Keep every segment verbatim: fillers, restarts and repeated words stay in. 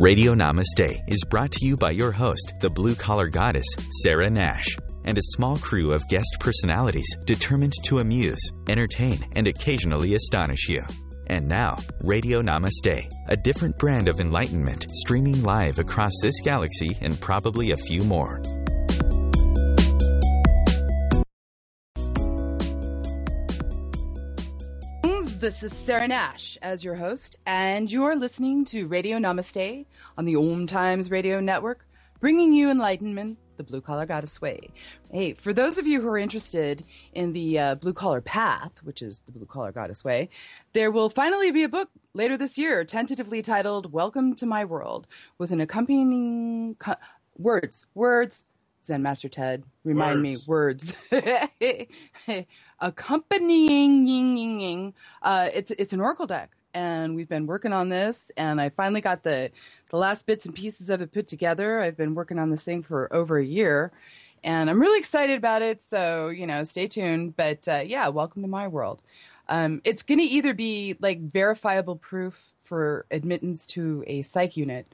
Radio Namaste is brought to you by your host, the blue-collar goddess, Sarah Nash, and a small crew of guest personalities determined to amuse, entertain, and occasionally astonish you. And now, Radio Namaste, a different brand of enlightenment streaming live across this galaxy and probably a few more. This is Sarah Nash as your host, and you're listening to Radio Namaste on the Om Times Radio Network, bringing you enlightenment the blue-collar goddess way. Hey, for those of you who are interested in the uh, blue-collar path, which is the blue-collar goddess way, there will finally be a book later this year, tentatively titled Welcome to My World, with an accompanying co- words, words, Zen Master Ted, remind words. me, words. Accompanying, uh, it's it's an oracle deck, and we've been working on this, and I finally got the the last bits and pieces of it put together. I've been working on this thing for over a year, and I'm really excited about it. So you know, stay tuned. But uh, yeah, welcome to my world. Um, it's going to either be like verifiable proof for admittance to a psych unit,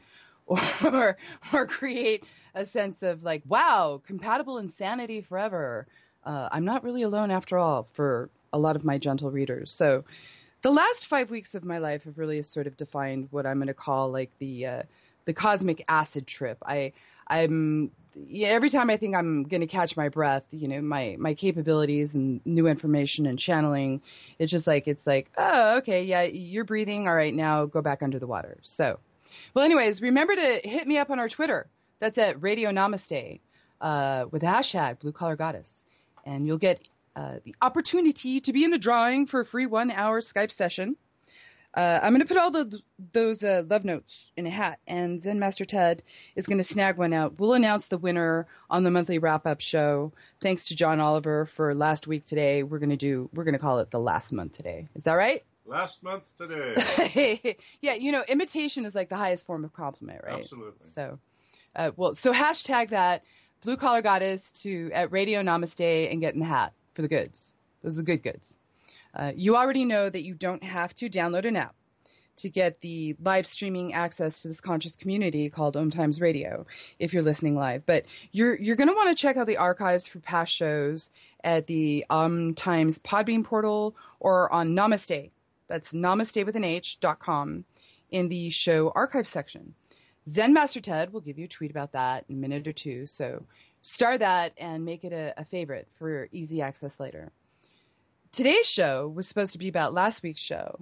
or or create a sense of like, wow, compatible insanity forever. Uh, I'm not really alone after all for a lot of my gentle readers. So the last five weeks of my life have really sort of defined what I'm going to call like the uh, the cosmic acid trip. I I'm yeah, every time I think I'm going to catch my breath, you know, my my capabilities and new information and channeling, it's just like it's like, oh, okay, yeah, you're breathing. All right, now go back under the water. So, well, anyways, remember to hit me up on our Twitter. That's at Radio Namaste uh, with the hashtag Blue Collar Goddess. And you'll get uh, the opportunity to be in the drawing for a free one-hour Skype session. Uh, I'm going to put all the, those uh, love notes in a hat, and Zen Master Ted is going to snag one out. We'll announce the winner on the monthly wrap-up show. Thanks to John Oliver for last week today. We're going to do. We're going to call it the last month today. Is that right? Last month today. Yeah, you know, imitation is like the highest form of compliment, right? Absolutely. So, uh, well, so hashtag that. Blue Collar Goddess to at Radio Namaste and get in the hat for the goods. Those are good goods. Uh, you already know that you don't have to download an app to get the live streaming access to this conscious community called Om Times Radio if you're listening live. But you're you're going to want to check out the archives for past shows at the Om Times Podbean portal or on Namaste. That's namaste with an H dot com in the show archive section. Zen Master Ted will give you a tweet about that in a minute or two, so star that and make it a, a favorite for easy access later. Today's show was supposed to be about last week's show.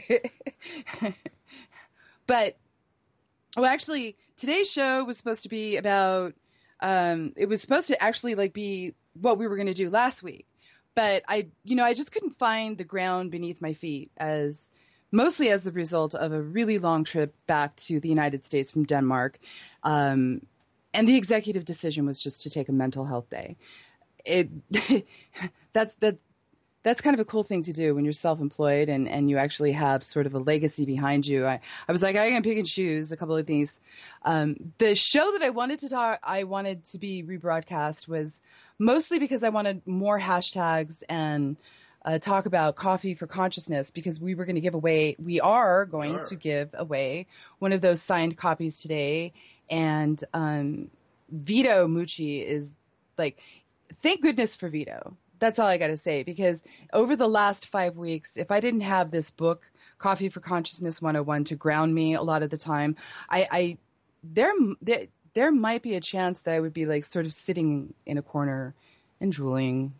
But, well, actually, today's show was supposed to be about, um, it was supposed to actually, like, be what we were going to do last week. But, I, you know, I just couldn't find the ground beneath my feet as... mostly as a result of a really long trip back to the United States from Denmark. Um, and the executive decision was just to take a mental health day. It that's that that's kind of a cool thing to do when you're self-employed and, and you actually have sort of a legacy behind you. I, I was like, I can pick and choose a couple of things. Um, the show that I wanted to talk, I wanted to be rebroadcast was mostly because I wanted more hashtags and Uh, talk about Coffee for Consciousness, because we were going to give away, we are going we are. to give away one of those signed copies today. And um, Vito Mucci is like, thank goodness for Vito. That's all I got to say, because over the last five weeks, if I didn't have this book, Coffee for Consciousness one oh one, to ground me a lot of the time, I, I there, there, there might be a chance that I would be like sort of sitting in a corner and drooling.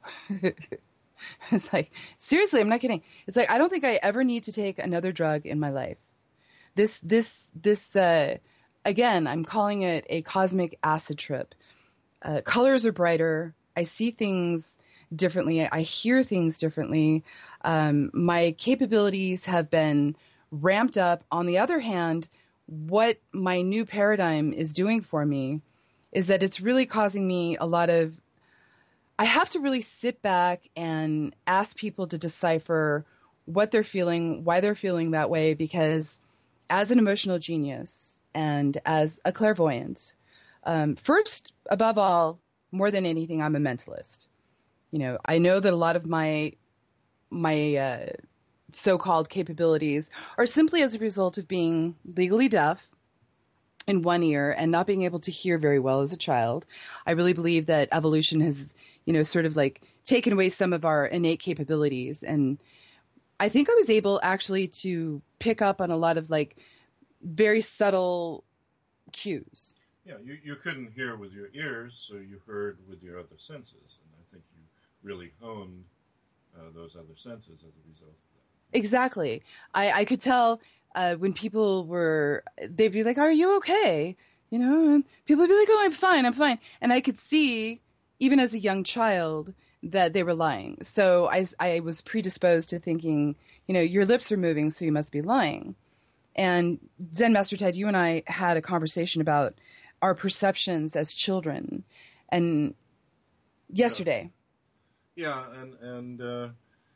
It's like, seriously, I'm not kidding. It's like, I don't think I ever need to take another drug in my life. This, this, this, uh, again, I'm calling it a cosmic acid trip. Uh, colors are brighter. I see things differently. I hear things differently. Um, my capabilities have been ramped up. On the other hand, what my new paradigm is doing for me is that it's really causing me a lot of I have to really sit back and ask people to decipher what they're feeling, why they're feeling that way, because as an emotional genius and as a clairvoyant, um, first, above all, more than anything, I'm a mentalist. You know, I know that a lot of my my uh, so-called capabilities are simply as a result of being legally deaf in one ear and not being able to hear very well as a child. I really believe that evolution has, you know, sort of like taken away some of our innate capabilities. And I think I was able actually to pick up on a lot of like very subtle cues. Yeah, you, you couldn't hear with your ears, so you heard with your other senses. And I think you really honed uh, those other senses as a result of that. Exactly. I, I could tell uh, when people were, they'd be like, are you okay? You know, and people would be like, oh, I'm fine, I'm fine. And I could see, even as a young child, that they were lying. So I, I was predisposed to thinking, you know, your lips are moving, so you must be lying. And Zen Master Ted, you and I had a conversation about our perceptions as children, and yesterday. Yeah, yeah and and uh,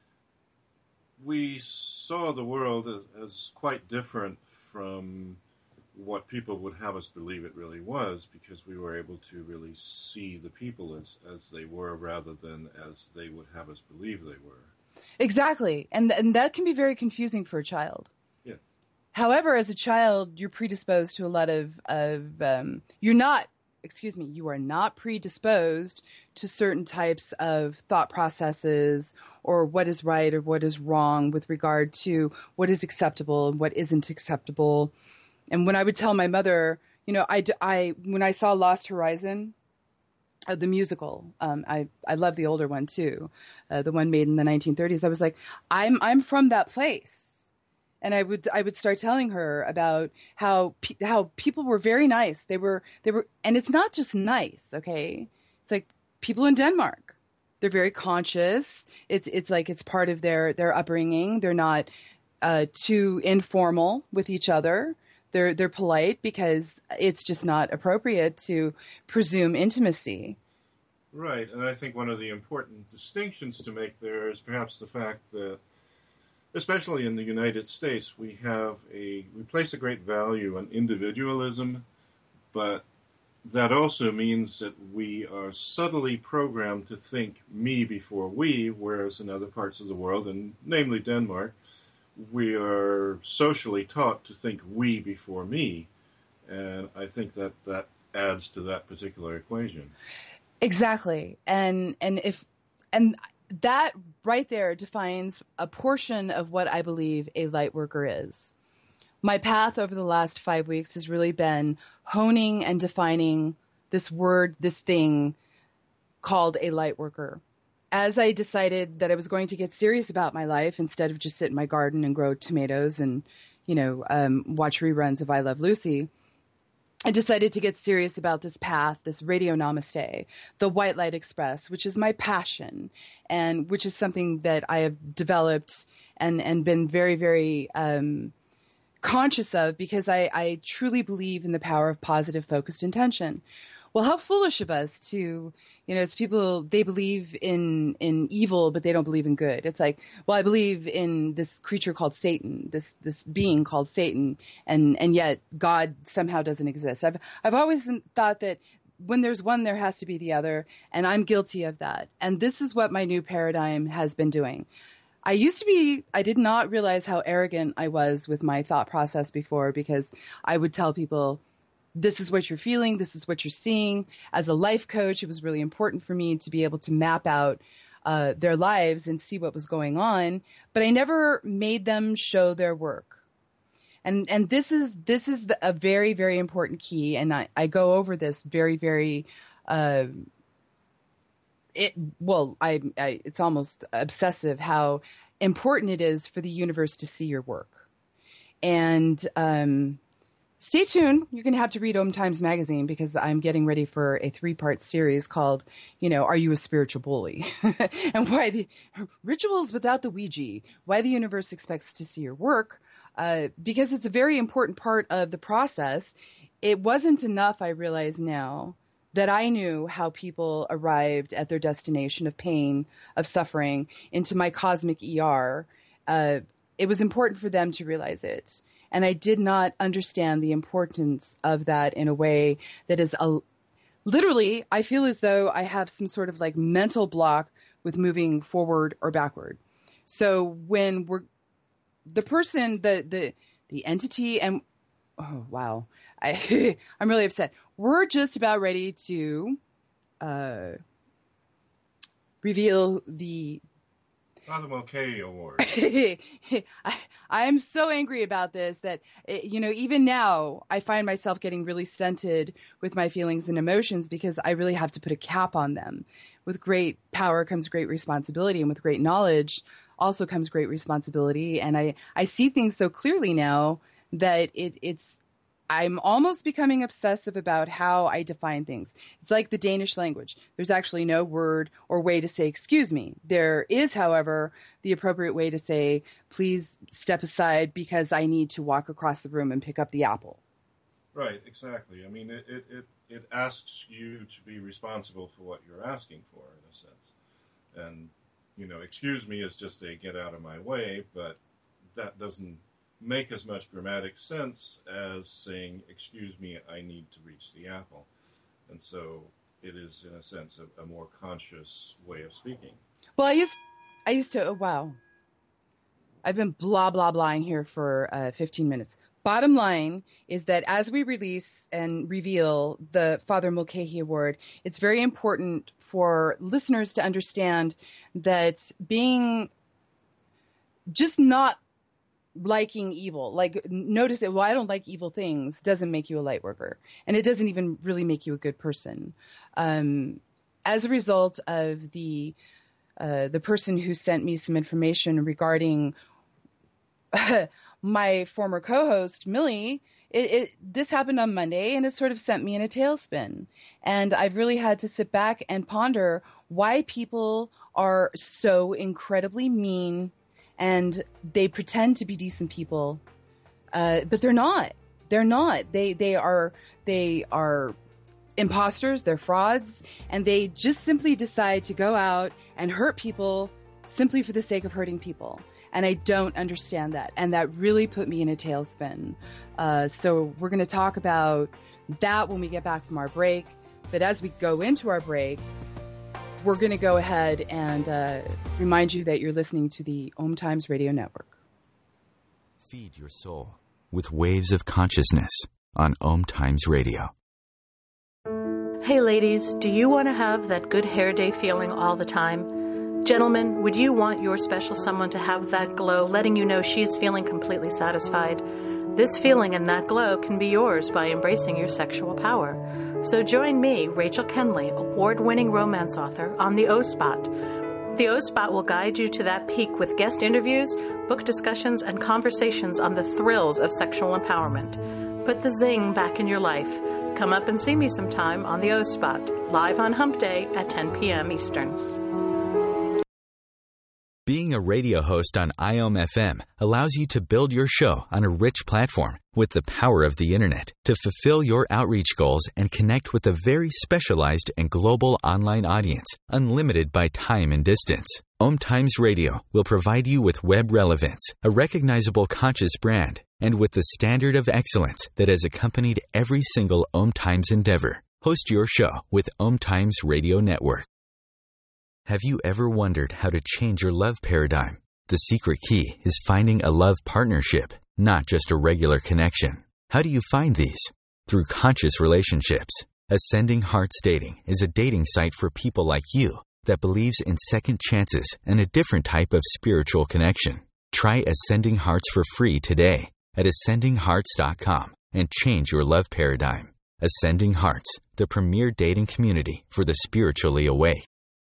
we saw the world as, as quite different from what people would have us believe it really was, because we were able to really see the people as, as they were rather than as they would have us believe they were. Exactly. And, and that can be very confusing for a child. Yeah. However, as a child, you're predisposed to a lot of, of um, you're not, excuse me, you are not predisposed to certain types of thought processes or what is right or what is wrong with regard to what is acceptable and what isn't acceptable. And when I would tell my mother, you know, I, I when I saw Lost Horizon, uh, the musical, um, I, I love the older one too, uh, the one made in the nineteen thirties. I was like, I'm I'm from that place, and I would I would start telling her about how pe- how people were very nice. They were they were, and it's not just nice, okay? It's like people in Denmark, they're very conscious. It's it's like it's part of their their upbringing. They're not uh, too informal with each other. They're they're polite because it's just not appropriate to presume intimacy. Right, and I think one of the important distinctions to make there is perhaps the fact that, especially in the United States, we have a we place a great value on individualism, but that also means that we are subtly programmed to think me before we, whereas in other parts of the world, and namely Denmark, we are socially taught to think we before me, and I think that that adds to that particular equation. Exactly, and and if and that right there defines a portion of what I believe a light worker is. My path over the last five weeks has really been honing and defining this word, this thing called a light worker. As I decided that I was going to get serious about my life instead of just sit in my garden and grow tomatoes and, you know, um, watch reruns of I Love Lucy, I decided to get serious about this path, this Radio Namaste, the White Light Express, which is my passion and which is something that I have developed and, and been very, very um, conscious of because I, I truly believe in the power of positive, focused intention. Well, how foolish of us to, you know, it's people, they believe in, in evil, but they don't believe in good. It's like, well, I believe in this creature called Satan, this, this being called Satan, and, and yet God somehow doesn't exist. I've, I've always thought that when there's one, there has to be the other, and I'm guilty of that. And this is what my new paradigm has been doing. I used to be, I did not realize how arrogant I was with my thought process before, because I would tell people, this is what you're feeling, this is what you're seeing. As a life coach, it was really important for me to be able to map out uh, their lives and see what was going on, but I never made them show their work. And and this is this is the, a very, very important key, and I, I go over this very, very, uh, it well, I, I it's almost obsessive how important it is for the universe to see your work. And um stay tuned. You're going to have to read Om Times Magazine because I'm getting ready for a three-part series called, you know, Are You a Spiritual Bully? And why the rituals without the Ouija, why the universe expects to see your work, uh, because it's a very important part of the process. It wasn't enough, I realize now, that I knew how people arrived at their destination of pain, of suffering, into my cosmic E R. Uh, it was important for them to realize it. And I did not understand the importance of that in a way that is a, literally, I feel as though I have some sort of like mental block with moving forward or backward. So when we're the person, the, the, the entity and, oh, wow. I, I'm really upset. We're just about ready to uh, reveal the Father Mulcahy Award. I, I am so angry about this that, you know, even now I find myself getting really stunted with my feelings and emotions because I really have to put a cap on them. With great power comes great responsibility, and with great knowledge also comes great responsibility. And I, I see things so clearly now that it, it's I'm almost becoming obsessive about how I define things. It's like the Danish language. There's actually no word or way to say excuse me. There is, however, the appropriate way to say, please step aside because I need to walk across the room and pick up the apple. Right, exactly. I mean, it, it, it, it asks you to be responsible for what you're asking for, in a sense. And, you know, excuse me is just a get out of my way, but that doesn't make as much grammatic sense as saying, excuse me, I need to reach the apple. And so it is, in a sense, a, a more conscious way of speaking. Well, I used, I used to, oh, wow. I've been blah, blah, blahing here for uh, fifteen minutes. Bottom line is that as we release and reveal the Father Mulcahy Award, it's very important for listeners to understand that being just not liking evil, like notice that, well, I don't like evil things, doesn't make you a light worker. And it doesn't even really make you a good person. Um, as a result of the uh, the person who sent me some information regarding my former co-host, Millie, it, it, this happened on Monday, and it sort of sent me in a tailspin. And I've really had to sit back and ponder why people are so incredibly mean, and they pretend to be decent people, uh, but they're not. They're not. They they are they are imposters. They're frauds, and they just simply decide to go out and hurt people simply for the sake of hurting people. And I don't understand that, and that really put me in a tailspin. Uh, so we're going to talk about that when we get back from our break. But as we go into our break, we're going to go ahead and uh, remind you that you're listening to the Om Times Radio Network. Feed your soul with waves of consciousness on Om Times Radio. Hey ladies, do you want to have that good hair day feeling all the time? Gentlemen, would you want your special someone to have that glow, letting you know she is feeling completely satisfied? This feeling and that glow can be yours by embracing your sexual power. So join me, Rachel Kenley, award-winning romance author, on the O-Spot. The O-Spot will guide you to that peak with guest interviews, book discussions, and conversations on the thrills of sexual empowerment. Put the zing back in your life. Come up and see me sometime on the O-Spot, live on Hump Day at ten p.m. Eastern. Being a radio host on I O M F M allows you to build your show on a rich platform with the power of the internet to fulfill your outreach goals and connect with a very specialized and global online audience, unlimited by time and distance. Om Times Radio will provide you with web relevance, a recognizable conscious brand, and with the standard of excellence that has accompanied every single Om Times endeavor. Host your show with Om Times Radio Network. Have you ever wondered how to change your love paradigm? The secret key is finding a love partnership, not just a regular connection. How do you find these? Through conscious relationships. Ascending Hearts Dating is a dating site for people like you that believes in second chances and a different type of spiritual connection. Try Ascending Hearts for free today at ascending hearts dot com and change your love paradigm. Ascending Hearts, the premier dating community for the spiritually awake.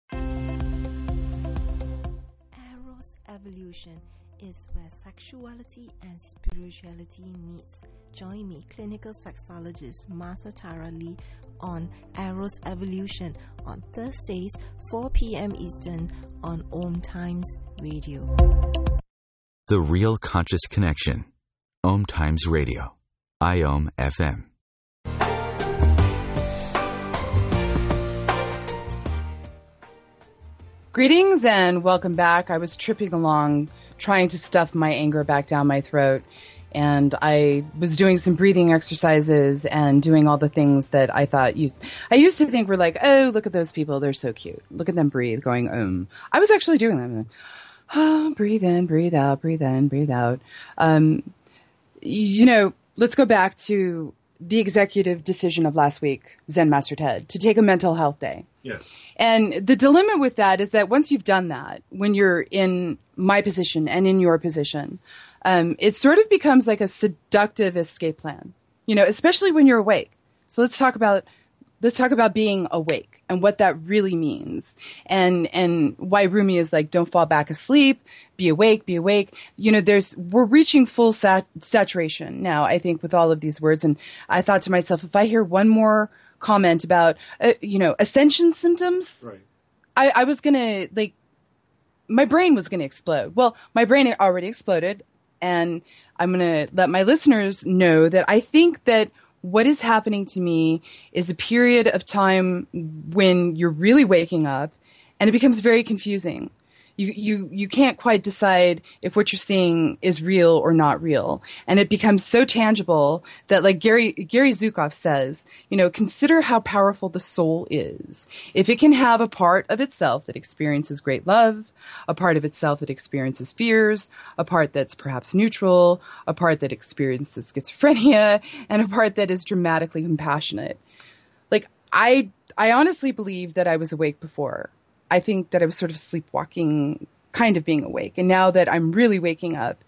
Evolution is where sexuality and spirituality meets. Join me, clinical sexologist Martha Tara Lee, on Eros Evolution on Thursdays, four p.m. Eastern on Om Times Radio. The Real Conscious Connection. Om Times Radio. I O M F M. Greetings and welcome back. I was tripping along trying to stuff my anger back down my throat, and I was doing some breathing exercises and doing all the things that I thought used I used to think were like, oh, look at those people, they're so cute. Look at them breathe, going um. I was actually doing them. Oh, breathe in, breathe out, breathe in, breathe out. Um, you know, let's go back to the executive decision of last week, Zen Master Ted, to take a mental health day. Yes. And the dilemma with that is that once you've done that, when you're in my position and in your position, um, it sort of becomes like a seductive escape plan, you know, especially when you're awake. So let's talk about let's talk about being awake and what that really means, and and why Rumi is like, don't fall back asleep, be awake, be awake. You know, there's we're reaching full sat- saturation now, I think, with all of these words. And I thought to myself, if I hear one more comment about, uh, you know, ascension symptoms, Right. I, I was going to, like, my brain was going to explode. Well, my brain already exploded, and I'm going to let my listeners know that I think that what is happening to me is a period of time when you're really waking up, and it becomes very confusing. You, you, you can't quite decide if what you're seeing is real or not real. And it becomes so tangible that, like Gary, Gary Zukav says, you know, consider how powerful the soul is. If it can have a part of itself that experiences great love, a part of itself that experiences fears, a part that's perhaps neutral, a part that experiences schizophrenia, and a part that is dramatically compassionate. Like, I, I honestly believe that I was awake before. I think that I was sort of sleepwalking, kind of being awake. And now that I'm really waking up,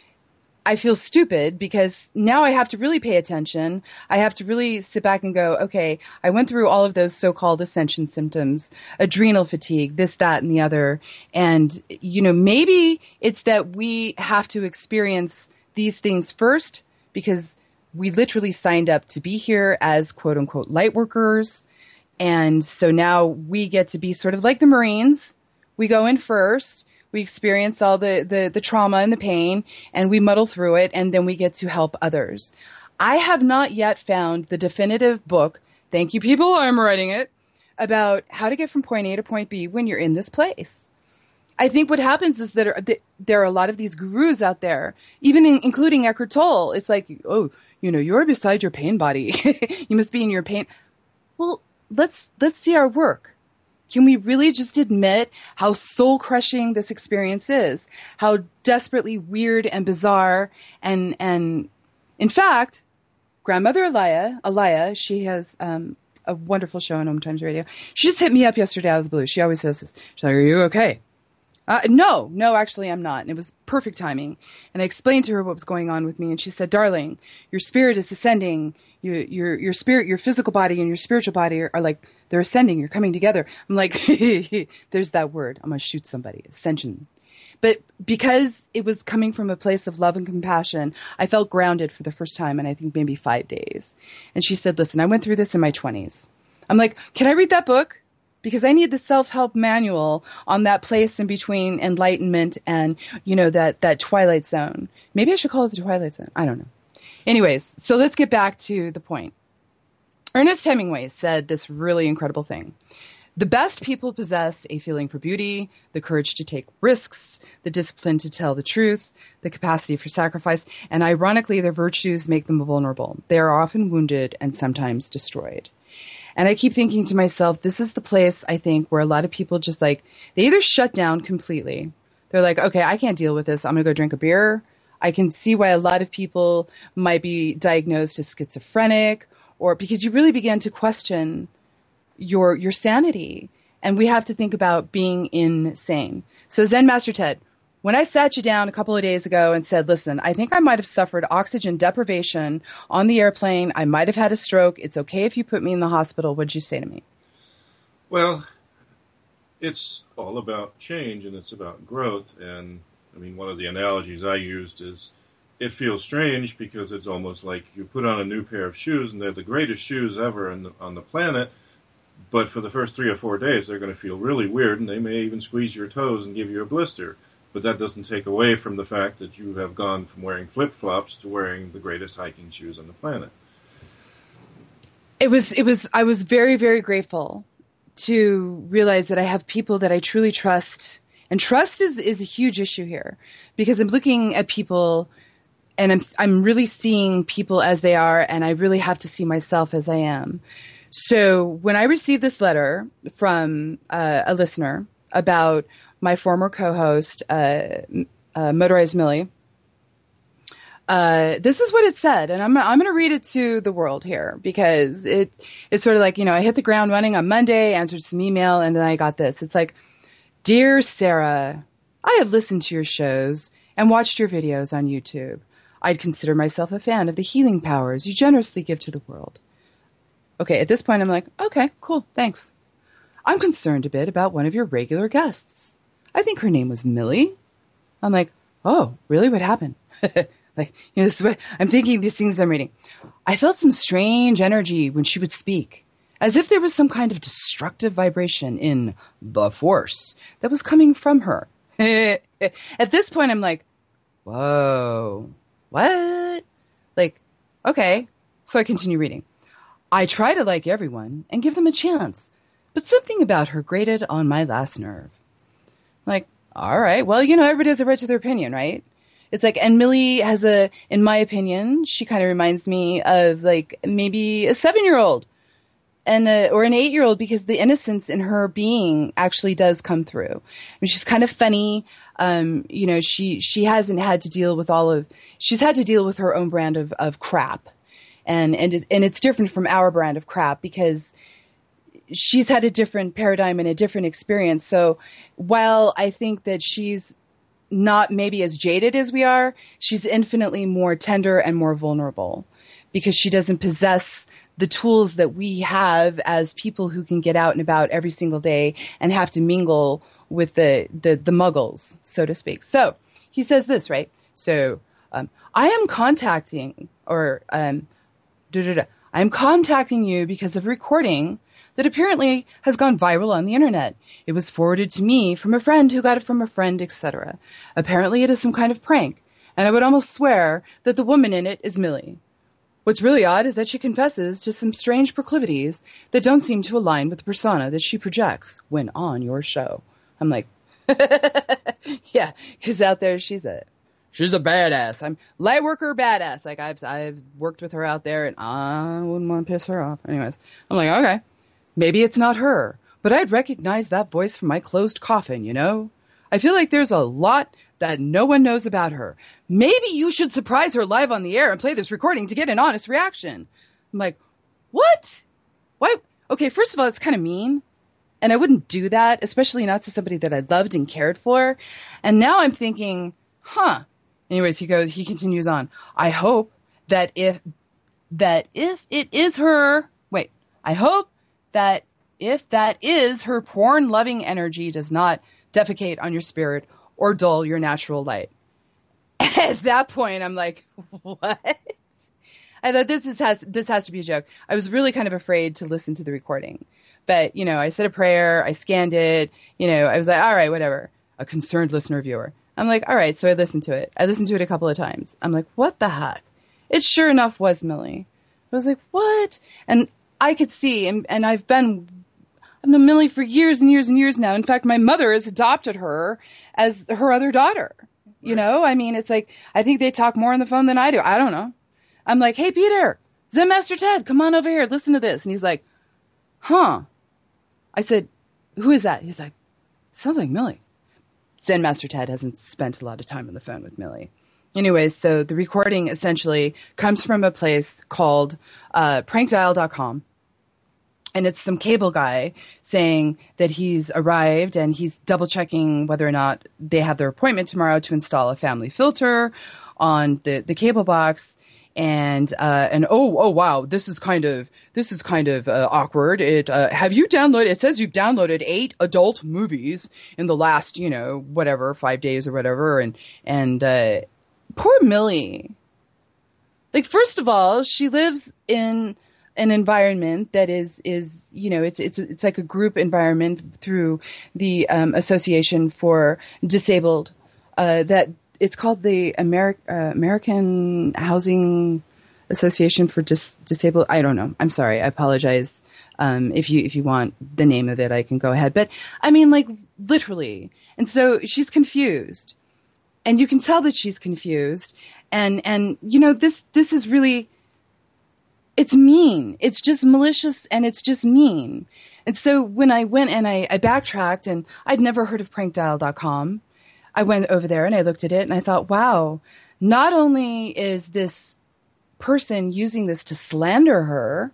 I feel stupid because now I have to really pay attention. I have to really sit back and go, okay, I went through all of those so-called ascension symptoms, adrenal fatigue, this, that, and the other. And, you know, maybe it's that we have to experience these things first because we literally signed up to be here as quote unquote light workers. And so now we get to be sort of like the Marines. We go in first, we experience all the, the, the trauma and the pain, and we muddle through it, and then we get to help others. I have not yet found the definitive book, thank you people, I'm writing it, about how to get from point A to point B when you're in this place. I think what happens is that, are, that there are a lot of these gurus out there, even in, including Eckhart Tolle. It's like, oh, you know, you're beside your pain body. You must be in your pain. Well, Let's let's see our work. Can we really just admit how soul-crushing this experience is? How desperately weird and bizarre, and and in fact, grandmother Alaya, Alaya, she has um, a wonderful show on Home Times Radio. She just hit me up yesterday out of the blue. She always says this. She's like, "Are you okay?" Uh, no, no, actually I'm not. And it was perfect timing. And I explained to her what was going on with me. And she said, darling, your spirit is ascending. Your, your, your spirit, your physical body and your spiritual body are, are like, they're ascending. You're coming together. I'm like, there's that word. I'm going to shoot somebody. Ascension. But because it was coming from a place of love and compassion, I felt grounded for the first time in I think maybe five days. And she said, listen, I went through this in my twenties. I'm like, can I read that book? Because I need the self-help manual on that place in between enlightenment and, you know, that, that twilight zone. Maybe I should call it the twilight zone. I don't know. Anyways, so let's get back to the point. Ernest Hemingway said this really incredible thing. The best people possess a feeling for beauty, the courage to take risks, the discipline to tell the truth, the capacity for sacrifice, and ironically, their virtues make them vulnerable. They are often wounded and sometimes destroyed. And I keep thinking to myself, this is the place, I think, where a lot of people just like, they either shut down completely. They're like, okay, I can't deal with this. I'm going to go drink a beer. I can see why a lot of people might be diagnosed as schizophrenic, or because you really begin to question your your sanity. And we have to think about being insane. So Zen Master Ted, when I sat you down a couple of days ago and said, listen, I think I might have suffered oxygen deprivation on the airplane. I might have had a stroke. It's okay if you put me in the hospital. What did you say to me? Well, it's all about change and it's about growth. And I mean, one of the analogies I used is it feels strange because it's almost like you put on a new pair of shoes and they're the greatest shoes ever in the, on the planet. But for the first three or four days, they're going to feel really weird and they may even squeeze your toes and give you a blister. But that doesn't take away from the fact that you have gone from wearing flip-flops to wearing the greatest hiking shoes on the planet. It was, it was, I was very, very grateful to realize that I have people that I truly trust. And trust is, is a huge issue here because I'm looking at people and I'm, I'm really seeing people as they are, and I really have to see myself as I am. So when I received this letter from uh, a listener about my former co-host, uh, uh, Motorized Millie, uh, this is what it said, and I'm I'm going to read it to the world here because it it's sort of like, you know, I hit the ground running on Monday, answered some email, and then I got this. It's like, "Dear Sarah, I have listened to your shows and watched your videos on YouTube. I'd consider myself a fan of the healing powers you generously give to the world." Okay, at this point, I'm like, okay, cool, thanks. "I'm concerned a bit about one of your regular guests. I think her name was Millie." I'm like, oh, really? What happened? Like, you know, this is what I'm thinking, these things I'm reading. "I felt some strange energy when she would speak, as if there was some kind of destructive vibration in the force that was coming from her." At this point, I'm like, whoa, what? Like, okay. So I continue reading. "I try to like everyone and give them a chance, but something about her grated on my last nerve." Like, all right, well, you know, everybody has a right to their opinion, right? It's like, and Millie has a, in my opinion, she kind of reminds me of like maybe a seven-year-old and a, or an eight-year-old, because the innocence in her being actually does come through. I mean, she's kind of funny. Um, you know, she she hasn't had to deal with all of, she's had to deal with her own brand of, of crap. And, and, it, and it's different from our brand of crap because she's had a different paradigm and a different experience. So while I think that she's not maybe as jaded as we are, she's infinitely more tender and more vulnerable because she doesn't possess the tools that we have as people who can get out and about every single day and have to mingle with the, the, the muggles, so to speak. So he says this, right? So um, I am contacting or um, da, da, da, I'm contacting you because of a recording that apparently has gone viral on the internet. It was forwarded to me from a friend who got it from a friend, et cetera. Apparently it is some kind of prank, and I would almost swear that the woman in it is Millie. What's really odd is that she confesses to some strange proclivities that don't seem to align with the persona that she projects when on your show. I'm like, yeah, because out there she's a she's a badass. I'm light worker badass. Like I've I've worked with her out there, and I wouldn't want to piss her off. Anyways, I'm like, okay. Maybe it's not her, but I'd recognize that voice from my closed coffin, you know? I feel like there's a lot that no one knows about her. Maybe you should surprise her live on the air and play this recording to get an honest reaction. I'm like, what? Why? Okay, first of all, it's kind of mean, and I wouldn't do that, especially not to somebody that I loved and cared for. And now I'm thinking, huh. Anyways, he goes, he continues on. I hope that if, that if it is her, wait, I hope that if that is her porn-loving energy does not defecate on your spirit or dull your natural light. At that point, I'm like, what? I thought this is, has this has to be a joke. I was really kind of afraid to listen to the recording. But, you know, I said a prayer, I scanned it, you know, I was like, all right, whatever. A concerned listener viewer. I'm like, all right, so I listened to it. I listened to it a couple of times. I'm like, what the heck? It sure enough was Millie. I was like, what? And I could see, and, and I've been, I've known Millie for years and years and years now. In fact, my mother has adopted her as her other daughter. You know, I mean, it's like, I think they talk more on the phone than I do. I don't know. I'm like, hey, Peter, Zen Master Ted, come on over here, listen to this. And he's like, huh. I said, who is that? He's like, sounds like Millie. Zen Master Ted hasn't spent a lot of time on the phone with Millie. Anyways, so the recording essentially comes from a place called uh, prank dial dot com. And it's some cable guy saying that he's arrived and he's double checking whether or not they have their appointment tomorrow to install a family filter on the, the cable box. And, uh, and, oh, oh, wow, this is kind of, this is kind of, uh, awkward. It, uh, have you downloaded, it says you've downloaded eight adult movies in the last, you know, whatever, five days or whatever. And, and, uh, poor Millie. Like, first of all, she lives in an environment that is, is, you know, it's, it's, it's like a group environment through the, um, Association for Disabled, uh, that, it's called the Ameri- uh, American Housing Association for Dis- Disabled. I don't know. I'm sorry. I apologize. Um, if you if you want the name of it, I can go ahead. But I mean, like, literally. And so she's confused, and you can tell that she's confused. And and you know, this this is really, it's mean. It's just malicious, and it's just mean. And so when I went and I, I backtracked, and I'd never heard of prank dial dot com. I went over there and I looked at it and I thought, wow, not only is this person using this to slander her,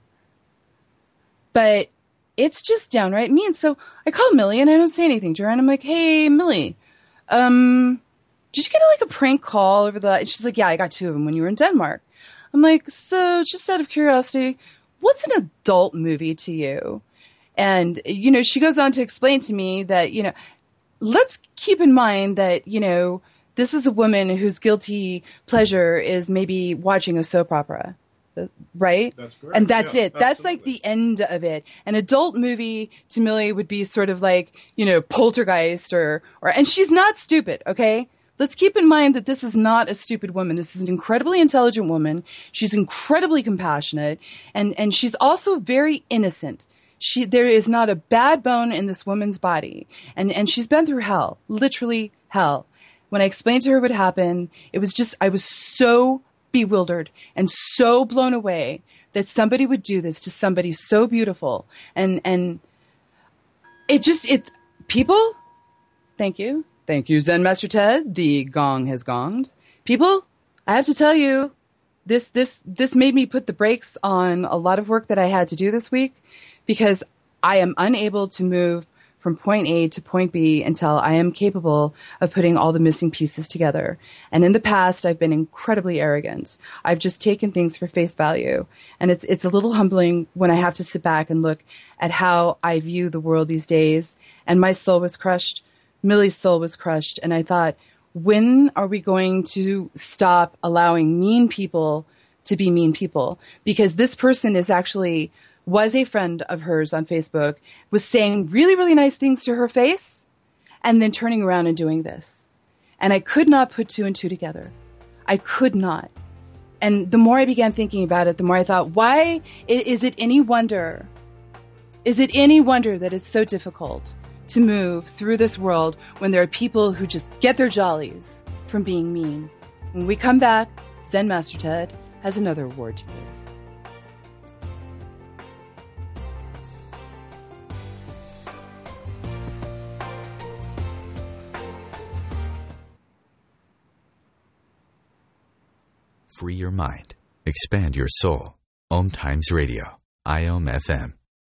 but it's just downright mean. So I call Millie and I don't say anything to her. And I'm like, hey, Millie, um, did you get like a prank call over the, and she's like, yeah, I got two of them when you were in Denmark. I'm like, so just out of curiosity, what's an adult movie to you? And, you know, she goes on to explain to me that, you know, let's keep in mind that, you know, this is a woman whose guilty pleasure is maybe watching a soap opera. Right? That's correct. And that's yeah, it. That's absolutely. like the end of it. An adult movie to Millie would be sort of like, you know, Poltergeist or, or, and she's not stupid, okay? Let's keep in mind that this is not a stupid woman. This is an incredibly intelligent woman. She's incredibly compassionate, and, and she's also very innocent. She, there is not a bad bone in this woman's body. And, and she's been through hell, literally hell. When I explained to her what happened, it was just, I was so bewildered and so blown away that somebody would do this to somebody so beautiful. And, and it just, it, people, thank you. Thank you, Zen Master Ted. The gong has gonged. People, I have to tell you, this, this, this made me put the brakes on a lot of work that I had to do this week, because I am unable to move from point A to point B until I am capable of putting all the missing pieces together. And in the past, I've been incredibly arrogant. I've just taken things for face value. And it's it's a little humbling when I have to sit back and look at how I view the world these days. And my soul was crushed. Millie's soul was crushed. And I thought, when are we going to stop allowing mean people to be mean people? Because this person is actually was a friend of hers on Facebook, was saying really, really nice things to her face, and then turning around and doing this. And I could not put two and two together. I could not. And the more I began thinking about it, the more I thought, why is it any wonder? Is it any wonder that it's so difficult to move through this world when there are people who just get their jollies from being mean? When we come back, Zen Master Ted has another award to give. Free your mind. Expand your soul. Om Times Radio. I O M F M.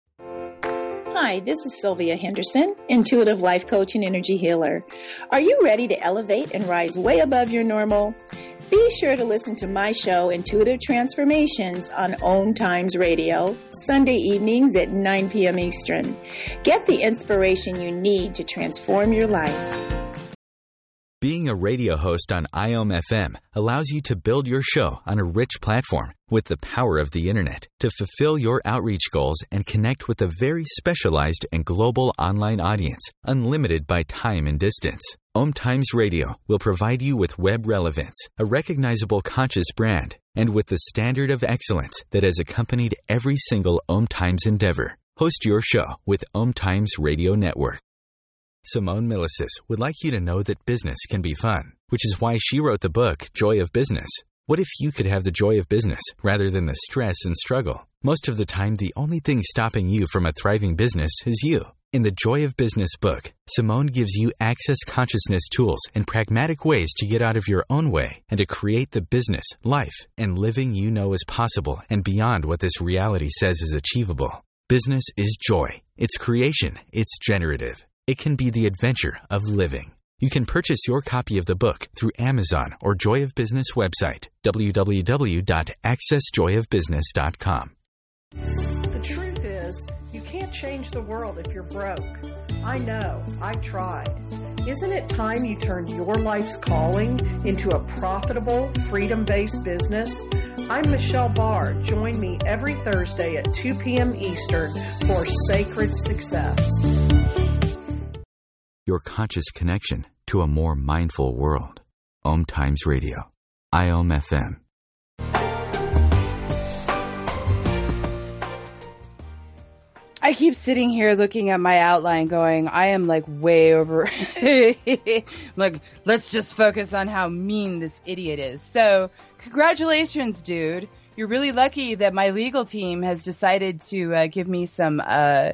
Hi, this is Sylvia Henderson, intuitive life coach and energy healer. Are you ready to elevate and rise way above your normal? Be sure to listen to my show, Intuitive Transformations, on Om Times Radio, Sunday evenings at nine p.m. Eastern. Get the inspiration you need to transform your life. Being a radio host on I O M F M allows you to build your show on a rich platform with the power of the internet to fulfill your outreach goals and connect with a very specialized and global online audience, unlimited by time and distance. Om Times Radio will provide you with web relevance, a recognizable conscious brand, and with the standard of excellence that has accompanied every single Om Times endeavor. Host your show with Om Times Radio Network. Simone Milasas would like you to know that business can be fun, which is why she wrote the book, Joy of Business. What if you could have the joy of business rather than the stress and struggle? Most of the time, the only thing stopping you from a thriving business is you. In the Joy of Business book, Simone gives you access consciousness tools and pragmatic ways to get out of your own way and to create the business, life, and living you know is possible and beyond what this reality says is achievable. Business is joy. It's creation. It's generative. It can be the adventure of living. You can purchase your copy of the book through Amazon or Joy of Business website, w w w dot access joy of business dot com. The truth is, you can't change the world if you're broke. I know, I've tried. Isn't it time you turned your life's calling into a profitable, freedom-based business? I'm Michelle Barr. Join me every Thursday at two p.m. Eastern for Sacred Success. Your conscious connection to a more mindful world. Om Times Radio. I O M F M. I keep sitting here looking at my outline going, I am like way over. Like, let's just focus on how mean this idiot is. So, congratulations, dude. You're really lucky that my legal team has decided to uh, give me some uh,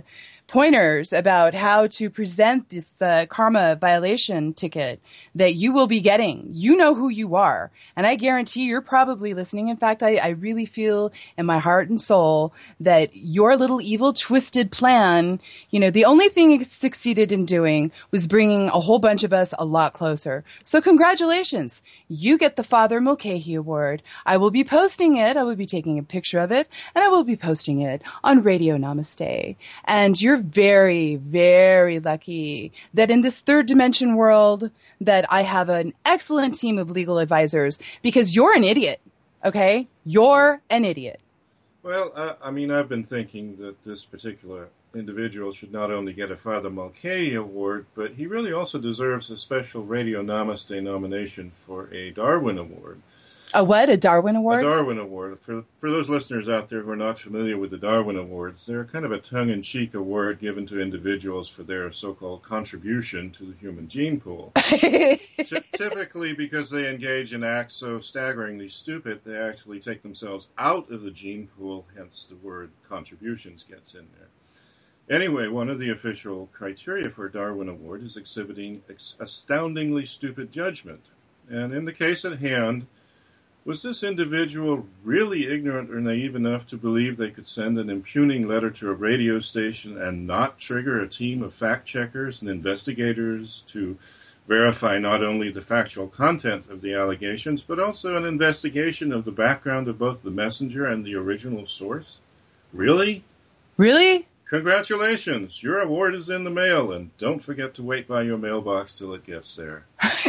pointers about how to present this uh, karma violation ticket that you will be getting. You know who you are. And I guarantee you're probably listening. In fact, I, I really feel in my heart and soul that your little evil, twisted plan, you know, the only thing it succeeded in doing was bringing a whole bunch of us a lot closer. So congratulations. You get the Father Mulcahy Award. I will be posting it. I will be taking a picture of it, and I will be posting it on Radio Namaste. And you're very, very lucky that in this third dimension world that I have an excellent team of legal advisors, because you're an idiot, okay? You're an idiot. Well, uh, I mean, I've been thinking that this particular individual should not only get a Father Mulcahy Award, but he really also deserves a special Radio Namaste nomination for a Darwin Award. A what? A Darwin Award? A Darwin Award. For for those listeners out there who are not familiar with the Darwin Awards, they're kind of a tongue-in-cheek award given to individuals for their so-called contribution to the human gene pool. T- typically because they engage in acts so staggeringly stupid, they actually take themselves out of the gene pool, hence the word contributions gets in there. Anyway, one of the official criteria for a Darwin Award is exhibiting ex- astoundingly stupid judgment. And in the case at hand, was this individual really ignorant or naive enough to believe they could send an impugning letter to a radio station and not trigger a team of fact-checkers and investigators to verify not only the factual content of the allegations, but also an investigation of the background of both the messenger and the original source? Really? Really? Congratulations. Your award is in the mail, and don't forget to wait by your mailbox till it gets there.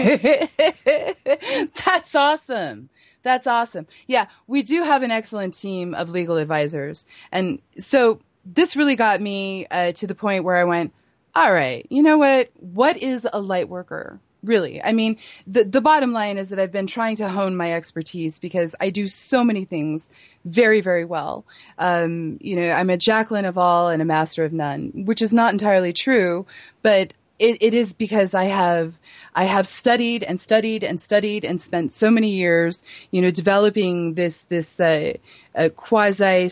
That's awesome. That's awesome. Yeah, we do have an excellent team of legal advisors. And so this really got me uh, to the point where I went, all right, you know what? What is a light worker? Really? I mean, the, the bottom line is that I've been trying to hone my expertise because I do so many things very, very well. Um, you know, I'm a Jacqueline of all and a master of none, which is not entirely true, but it, it is because I have I have studied and studied and studied and spent so many years, you know, developing this this uh, uh, quasi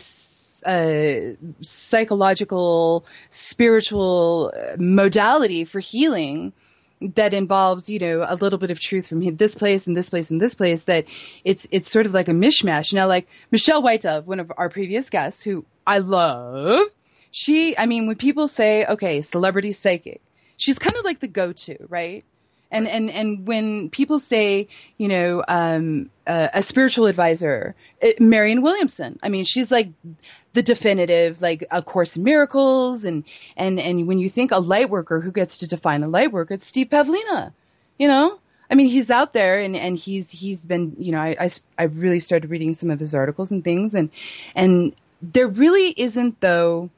uh, psychological, spiritual modality for healing that involves, you know, a little bit of truth from this place and this place and this place, that it's it's sort of like a mishmash. Now, like Michelle White Dove, one of our previous guests, who I love, she, I mean, when people say, okay, celebrity psychic, she's kind of like the go-to, right? And and and when people say, you know, um, uh, a spiritual advisor, it, Marianne Williamson, I mean, she's like the definitive, like A Course in Miracles. And, and, and when you think a light worker, who gets to define a light worker? It's Steve Pavlina, you know? I mean, he's out there and, and he's, he's been, you know, I, I, I really started reading some of his articles and things, and, and there really isn't, though,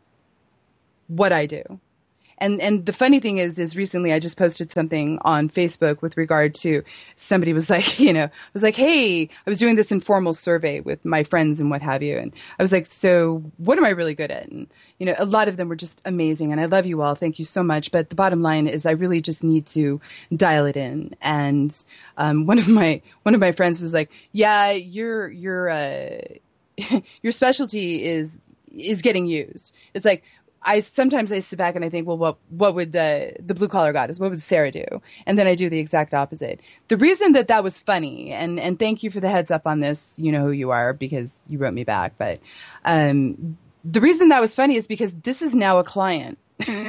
what I do. And and the funny thing is, is recently I just posted something on Facebook with regard to somebody was like, you know, was like, hey, I was doing this informal survey with my friends and what have you. And I was like, so what am I really good at? And, you know, a lot of them were just amazing. And I love you all. Thank you so much. But the bottom line is I really just need to dial it in. And um, one of my one of my friends was like, yeah, your your uh, your specialty is is getting used. It's like, I sometimes I sit back and I think, well, what what would the the blue collar goddess, what would Sarah do? And then I do the exact opposite. The reason that that was funny, and and thank you for the heads up on this, you know who you are because you wrote me back. But um, the reason that was funny is because this is now a client.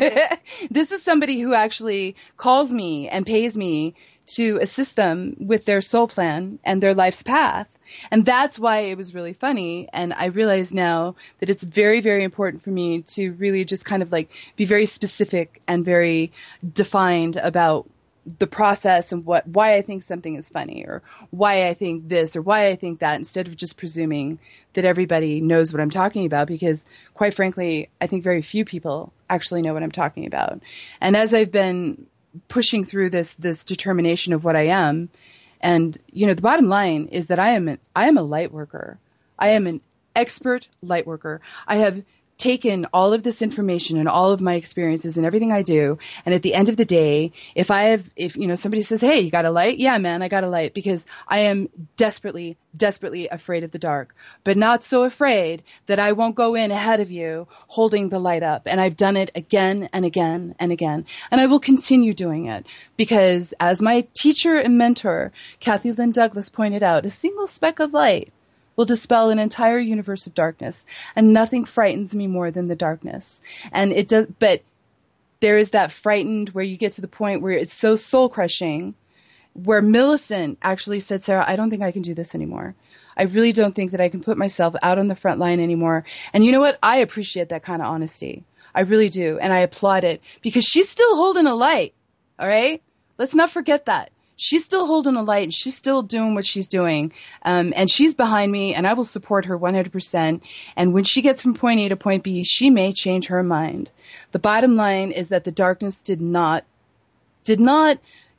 This is somebody who actually calls me and pays me to assist them with their soul plan and their life's path. And that's why it was really funny. And I realize now that it's very, very important for me to really just kind of like be very specific and very defined about the process and what, why I think something is funny, or why I think this or why I think that, instead of just presuming that everybody knows what I'm talking about, because quite frankly, I think very few people actually know what I'm talking about. And as I've been pushing through this, this determination of what I am, and, you know, the bottom line is that I am an, I am a light worker. I am an expert light worker. I have taken all of this information and all of my experiences and everything I do. And at the end of the day, if I have, if, you know, somebody says, hey, you got a light? Yeah, man, I got a light, because I am desperately, desperately afraid of the dark, but not so afraid that I won't go in ahead of you holding the light up. And I've done it again and again and again. And I will continue doing it, because as my teacher and mentor, Kathy Lynn Douglas, pointed out, a single speck of light will dispel an entire universe of darkness, and nothing frightens me more than the darkness. And it does, but there is that frightened where you get to the point where it's so soul crushing, where Millicent actually said, Sarah, I don't think I can do this anymore. I really don't think that I can put myself out on the front line anymore. And you know what? I appreciate that kind of honesty. I really do. And I applaud it, because she's still holding a light. All right? Let's not forget that. She's still holding a light, and she's still doing what she's doing. Um, and she's behind me, and I will support her one hundred percent. And when she gets from point A to point B, she may change her mind. The bottom line is that the darkness did not, did not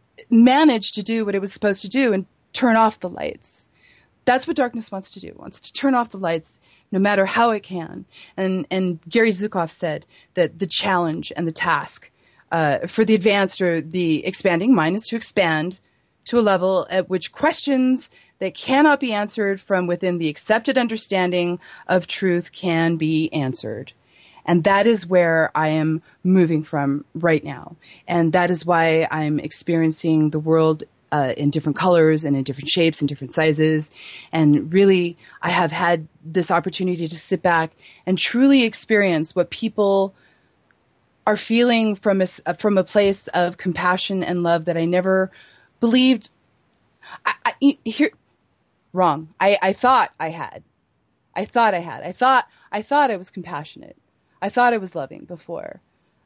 manage to do what it was supposed to do and turn off the lights. That's what darkness wants to do. It wants to turn off the lights no matter how it can. And, and Gary Zukav said that the challenge and the task uh, for the advanced or the expanding mind is to expand to a level at which questions that cannot be answered from within the accepted understanding of truth can be answered. And that is where I am moving from right now. And that is why I'm experiencing the world uh, in different colors and in different shapes and different sizes. And really, I have had this opportunity to sit back and truly experience what people are feeling from a, from a place of compassion and love that I never believed. I, I here wrong. I, I thought I had. I thought I had. I thought I thought I was compassionate. I thought I was loving before.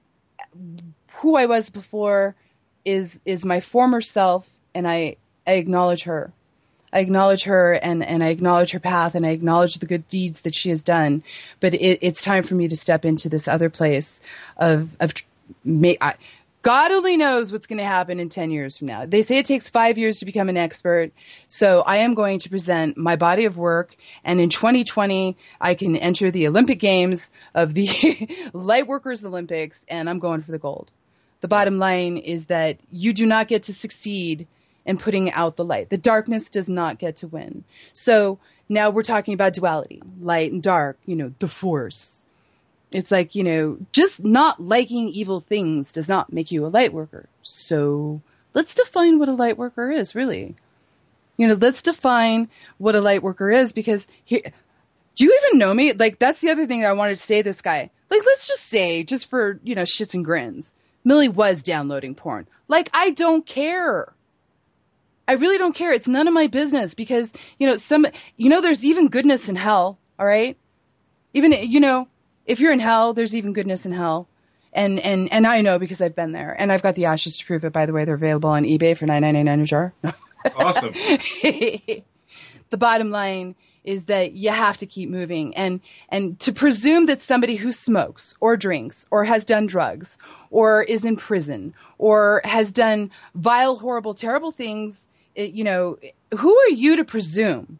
Who I was before is is my former self, and I, I acknowledge her. I acknowledge her, and, and I acknowledge her path, and I acknowledge the good deeds that she has done. But it, it's time for me to step into this other place of of. May, I, God only knows what's going to happen in ten years from now. They say it takes five years to become an expert. So I am going to present my body of work. And in twenty twenty, I can enter the Olympic Games of the Lightworkers Olympics, and I'm going for the gold. The bottom line is that you do not get to succeed in putting out the light. The darkness does not get to win. So now we're talking about duality, light and dark, you know, the force. It's like, you know, just not liking evil things does not make you a light worker. So let's define what a light worker is, really. You know, let's define what a light worker is, because here, do you even know me? Like, that's the other thing I wanted to say to this guy. Like, let's just say, just for, you know, shits and grins, Millie was downloading porn. Like, I don't care. I really don't care. It's none of my business, because, you know, some, you know, there's even goodness in hell. All right. Even, you know, if you're in hell, there's even goodness in hell. And, and, and I know, because I've been there, and I've got the ashes to prove it. By the way, they're available on eBay for nine ninety-nine a jar. Awesome. The bottom line is that you have to keep moving, and, and to presume that somebody who smokes or drinks or has done drugs or is in prison or has done vile, horrible, terrible things, you know, who are you to presume?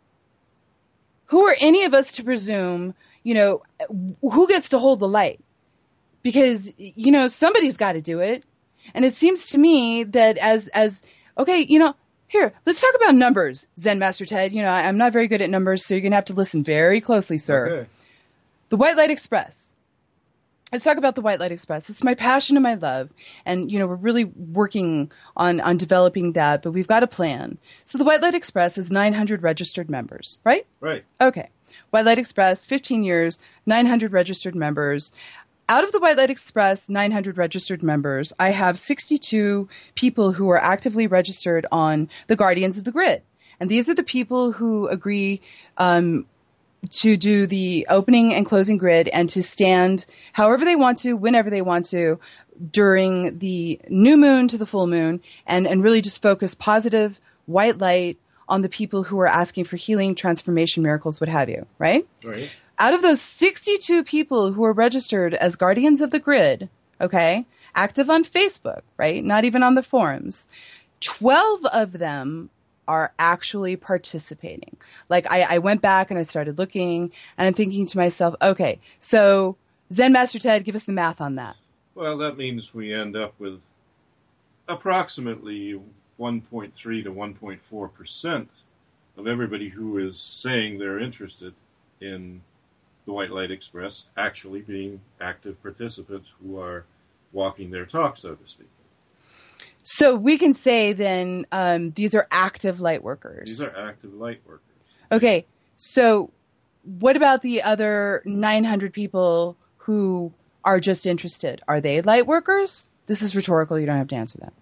Who are any of us to presume, you know, who gets to hold the light? Because, you know, somebody's got to do it. And it seems to me that as, as, okay, you know, here, let's talk about numbers, Zen Master Ted. You know, I, I'm not very good at numbers, so you're going to have to listen very closely, sir. Okay. The White Light Express. Let's talk about the White Light Express. It's my passion and my love. And, you know, we're really working on, on developing that, but we've got a plan. So the White Light Express is nine hundred registered members, right? Right. Okay. White Light Express, fifteen years, nine hundred registered members. Out of the White Light Express nine hundred registered members, I have sixty-two people who are actively registered on the Guardians of the Grid. And these are the people who agree um, to do the opening and closing grid and to stand however they want to, whenever they want to, during the new moon to the full moon, and, and really just focus positive white light on the people who are asking for healing, transformation, miracles, what have you, right? Right. Out of those sixty-two people who are registered as Guardians of the Grid, okay, active on Facebook, right, not even on the forums, twelve of them are actually participating. Like I, I went back and I started looking, and I'm thinking to myself, okay, so Zen Master Ted, give us the math on that. Well, that means we end up with approximately one point three to one point four percent of everybody who is saying they're interested in the White Light Express actually being active participants who are walking their talk, so to speak. So we can say then um, these are active light workers. These are active light workers. Okay, so what about the other nine hundred people who are just interested? Are they light workers? This is rhetorical. You don't have to answer that.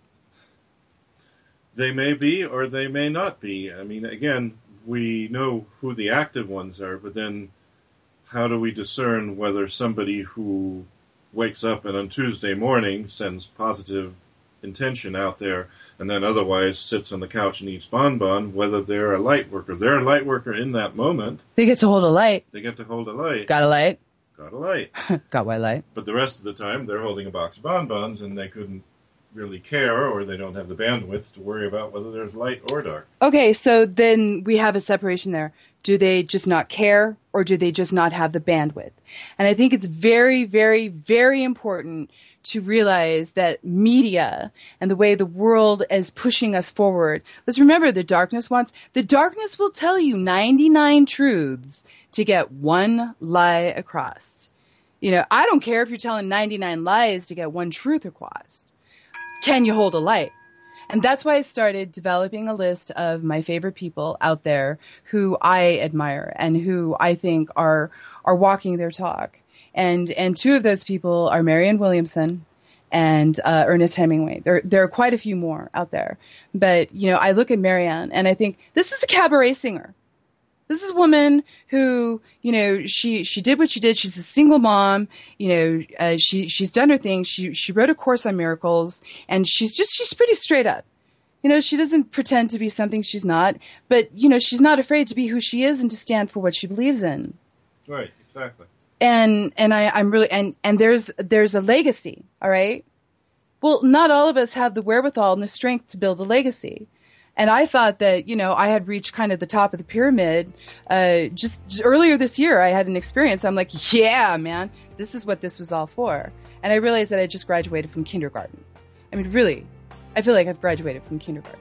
They may be or they may not be. I mean, again, we know who the active ones are, but then how do we discern whether somebody who wakes up and on Tuesday morning sends positive intention out there and then otherwise sits on the couch and eats bonbon, whether they're a light worker? They're a light worker in that moment. They get to hold a light. They get to hold a light. Got a light. Got a light. Got white light. But the rest of the time, they're holding a box of bonbons, and they couldn't really care, or they don't have the bandwidth to worry about whether there's light or dark. Okay, so then we have a separation there. Do they just not care, or do they just not have the bandwidth? And I think it's very, very, very important to realize that media and the way the world is pushing us forward. Let's remember, the darkness wants, the darkness will tell you ninety-nine truths to get one lie across. You know, I don't care if you're telling ninety-nine lies to get one truth across. Can you hold a light? And that's why I started developing a list of my favorite people out there who I admire and who I think are are walking their talk. And and two of those people are Marianne Williamson and uh, Ernest Hemingway. There there are quite a few more out there. But, you know, I look at Marianne and I think, this is a cabaret singer. This is a woman who, you know, she, she did what she did. She's a single mom. You know, uh, she, she's done her thing. She, she wrote a course on miracles, and she's just, she's pretty straight up. You know, she doesn't pretend to be something she's not, but, you know, she's not afraid to be who she is and to stand for what she believes in. Right, exactly. And, and I, I'm really, and, and there's, there's a legacy, all right? Well, not all of us have the wherewithal and the strength to build a legacy. And I thought that, you know, I had reached kind of the top of the pyramid. Uh, just, just earlier this year, I had an experience. I'm like, yeah, man, this is what this was all for. And I realized that I just graduated from kindergarten. I mean, really, I feel like I've graduated from kindergarten.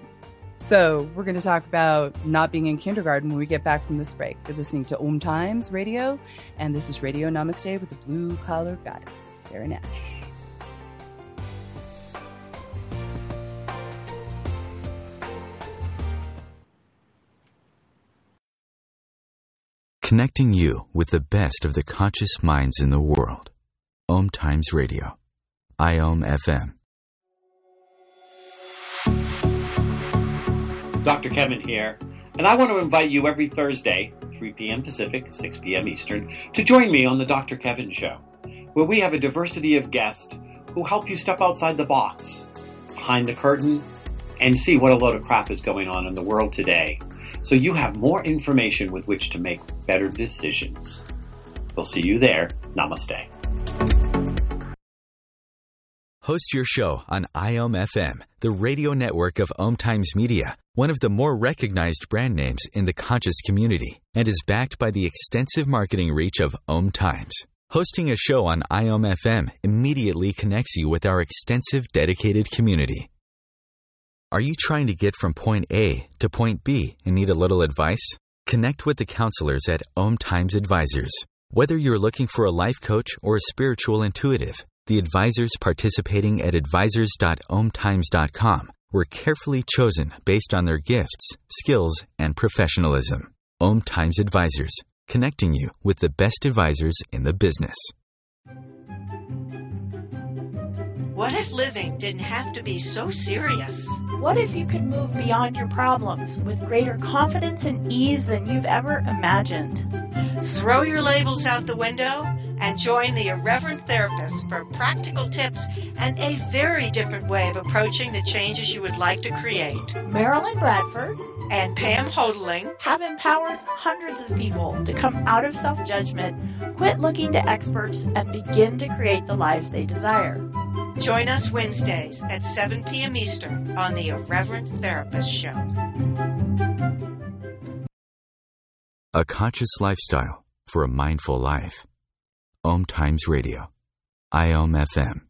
So we're going to talk about not being in kindergarten when we get back from this break. You're listening to Om Times Radio, and this is Radio Namaste with the Blue Collar Goddess, Sarah Nash. Connecting you with the best of the conscious minds in the world. Om Times Radio. I O M F M. Doctor Kevin here, and I want to invite you every Thursday, three p.m. Pacific, six p.m. Eastern, to join me on the Doctor Kevin Show, where we have a diversity of guests who help you step outside the box, behind the curtain, and see what a load of crap is going on in the world today, so you have more information with which to make better decisions. We'll see you there. Namaste. Host your show on I O M F M, the radio network of Om Times Media, one of the more recognized brand names in the conscious community, and is backed by the extensive marketing reach of Om Times. Hosting a show on I O M F M immediately connects you with our extensive dedicated community. Are you trying to get from point A to point B and need a little advice? Connect with the counselors at Om Times Advisors. Whether you're looking for a life coach or a spiritual intuitive, the advisors participating at advisors dot om times dot com were carefully chosen based on their gifts, skills, and professionalism. Om Times Advisors, connecting you with the best advisors in the business. What if living didn't have to be so serious? What if you could move beyond your problems with greater confidence and ease than you've ever imagined? Throw your labels out the window and join the Irreverent Therapist for practical tips and a very different way of approaching the changes you would like to create. Marilyn Bradford and Pam Hodling have empowered hundreds of people to come out of self-judgment, quit looking to experts, and begin to create the lives they desire. Join us Wednesdays at seven p.m. Eastern on the Irreverent Therapist Show. A conscious lifestyle for a mindful life. Om Times Radio. I O M F M.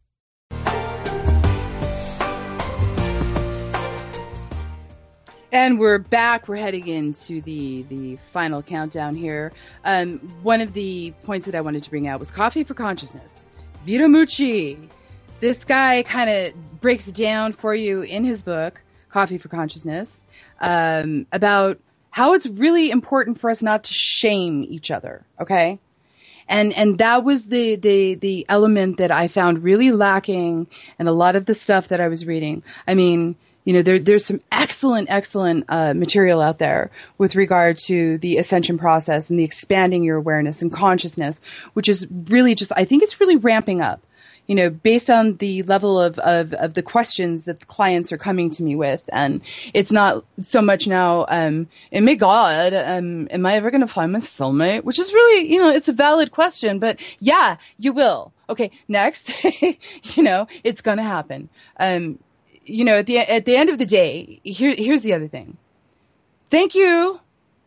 And we're back. We're heading into the, the final countdown here. Um, one of the points that I wanted to bring out was Coffee for Consciousness. Vito Mucci. This guy kind of breaks it down for you in his book, Coffee for Consciousness, um, about how it's really important for us not to shame each other, okay? And and that was the, the, the element that I found really lacking in a lot of the stuff that I was reading. I mean, you know, there, there's some excellent, excellent uh, material out there with regard to the ascension process and the expanding your awareness and consciousness, which is really just, I think it's really ramping up, you know, based on the level of, of, of the questions that the clients are coming to me with. And it's not so much now, um, and may God, um, am I ever going to find my soulmate? Which is really, you know, it's a valid question, but yeah, you will. Okay, next, you know, it's going to happen. Um, You know, at the at the end of the day, here, here's the other thing. Thank you,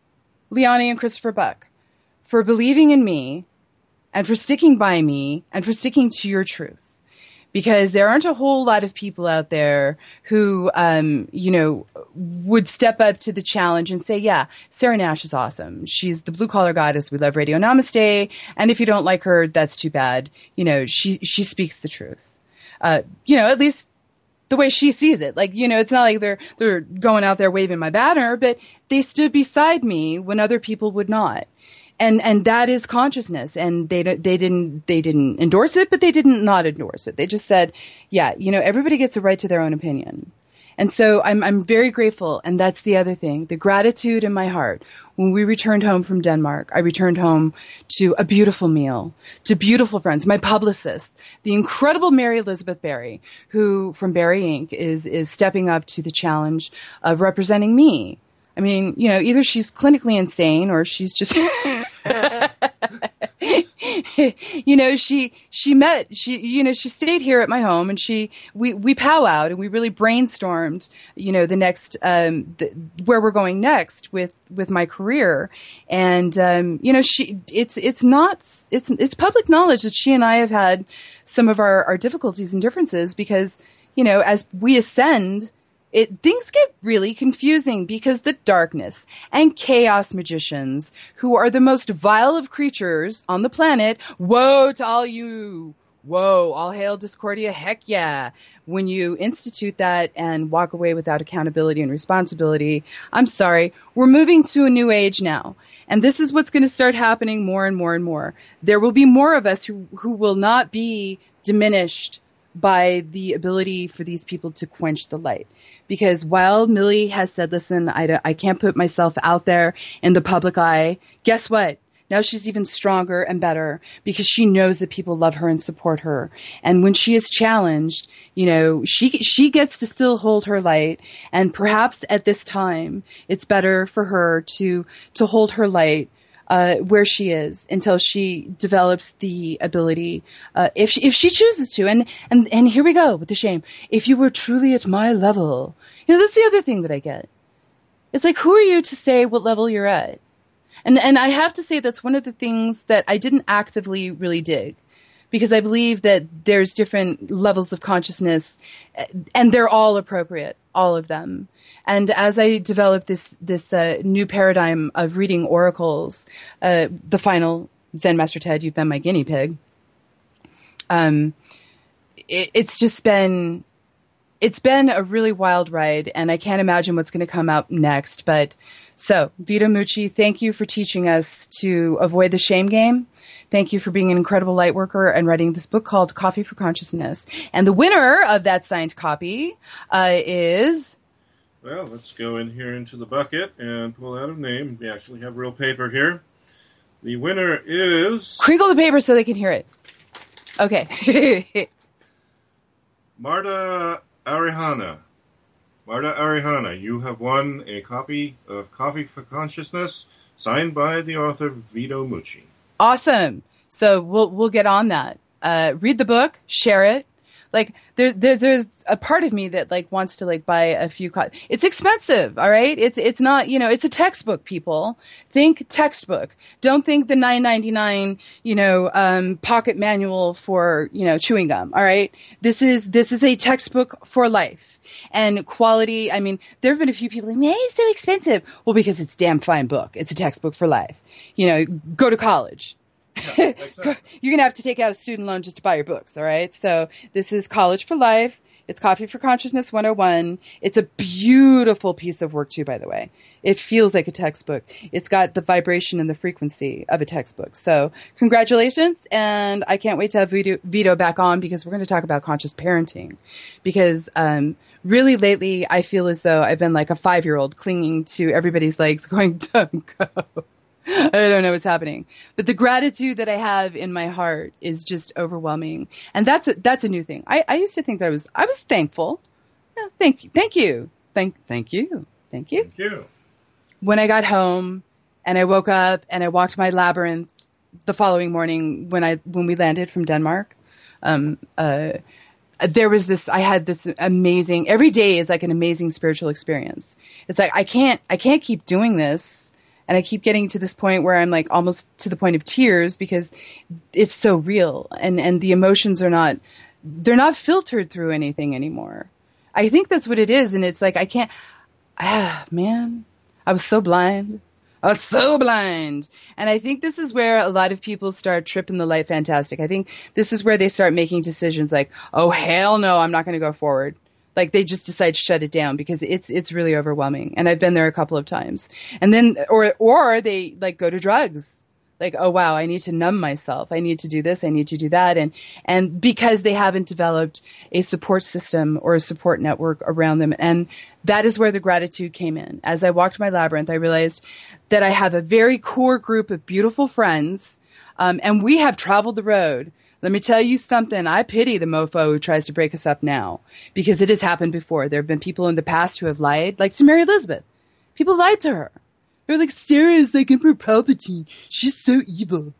Leonie and Christopher Buck, for believing in me and for sticking by me and for sticking to your truth. Because there aren't a whole lot of people out there who, um, you know, would step up to the challenge and say, yeah, Sarah Nash is awesome. She's the blue collar goddess. We love radio. Namaste. And if you don't like her, that's too bad. You know, she, she speaks the truth. Uh, you know, at least the way she sees it. Like, you know, it's not like they're they're going out there waving my banner, but they stood beside me when other people would not. And and that is consciousness. And they they didn't they didn't endorse it, but they didn't not endorse it. They just said, yeah, you know, everybody gets a right to their own opinion. And so I'm I'm very grateful, and that's the other thing, the gratitude in my heart. When we returned home from Denmark, I returned home to a beautiful meal, to beautiful friends, my publicist, the incredible Mary Elizabeth Berry, who from Berry Incorporated is is stepping up to the challenge of representing me. I mean, you know, either she's clinically insane or she's just you know, she, she met, she, you know, she stayed here at my home and she, we, we powwowed and we really brainstormed, you know, the next, um, the, where we're going next with, with my career. And, um, you know, she, it's, it's not, it's, it's public knowledge that she and I have had some of our, our difficulties and differences because, you know, as we ascend, It, things get really confusing because the darkness and chaos magicians, who are the most vile of creatures on the planet, woe to all you, woe, all hail Discordia, heck yeah. When you institute that and walk away without accountability and responsibility, I'm sorry, we're moving to a new age now. And this is what's going to start happening more and more and more. There will be more of us who, who will not be diminished by the ability for these people to quench the light. Because while Millie has said, listen, I, I can't put myself out there in the public eye, guess what? Now she's even stronger and better because she knows that people love her and support her. And when she is challenged, you know, she she gets to still hold her light. And perhaps at this time, it's better for her to to hold her light Uh, where she is until she develops the ability, uh, if she, if she chooses to. And, and, and here we go with the shame. If you were truly at my level, you know, that's the other thing that I get. It's like, who are you to say what level you're at? And, and I have to say that's one of the things that I didn't actively really dig because I believe that there's different levels of consciousness and they're all appropriate, all of them. And as I developed this this uh, new paradigm of reading oracles, uh, the final Zen Master Ted, you've been my guinea pig. Um, it, it's just been it's been a really wild ride, and I can't imagine what's going to come out next. But so, Vito Mucci, thank you for teaching us to avoid the shame game. Thank you for being an incredible light worker and writing this book called Coffee for Consciousness. And the winner of that signed copy uh, is. Well, let's go in here into the bucket and pull out a name. We actually have real paper here. The winner is... Crinkle the paper so they can hear it. Okay. Marta Arihana. Marta Arihana, you have won a copy of Coffee for Consciousness, signed by the author Vito Mucci. Awesome. So we'll we'll get on that. Uh, read the book, share it. Like there, there, there's a part of me that like wants to like buy a few. Co- it's expensive, all right. It's it's not, you know, it's a textbook. People think textbook. Don't think the nine ninety-nine, you know, um, pocket manual for, you know, chewing gum. All right. This is this is a textbook for life. And quality, I mean, there have been a few people like, man, it's so expensive. Well, because it's a damn fine book. It's a textbook for life. You know, go to college. Yeah, exactly. You're going to have to take out a student loan just to buy your books, all right? So this is College for Life. It's Coffee for Consciousness one oh one. It's a beautiful piece of work, too, by the way. It feels like a textbook. It's got the vibration and the frequency of a textbook. So congratulations, and I can't wait to have Vito, Vito back on because we're going to talk about conscious parenting. Because um, really lately I feel as though I've been like a five-year-old clinging to everybody's legs going, don't go. I don't know what's happening, but the gratitude that I have in my heart is just overwhelming. And that's a, that's a new thing. I, I used to think that I was, I was thankful. Yeah, thank you. Thank you. Thank, thank you. Thank you. Thank you. When I got home and I woke up and I walked my labyrinth the following morning when I, when we landed from Denmark, um, uh, there was this, I had this amazing, every day is like an amazing spiritual experience. It's like, I can't, I can't keep doing this. And I keep getting to this point where I'm like almost to the point of tears because it's so real and, and the emotions are not, they're not filtered through anything anymore. I think that's what it is. And it's like, I can't, ah, man, I was so blind. I was so blind. And I think this is where a lot of people start tripping the light fantastic. I think this is where they start making decisions like, oh, hell no, I'm not going to go forward. Like they just decide to shut it down because it's it's really overwhelming. And I've been there a couple of times. And then or or they like go to drugs. Like, oh wow, I need to numb myself. I need to do this, I need to do that. And and because they haven't developed a support system or a support network around them. And that is where the gratitude came in. As I walked my labyrinth, I realized that I have a very core group of beautiful friends. Um, and we have traveled the road. Let me tell you something. I pity the mofo who tries to break us up now because it has happened before. There have been people in the past who have lied, like to Mary Elizabeth. People lied to her. They're like, Sarah is like Emperor Palpatine. She's so evil.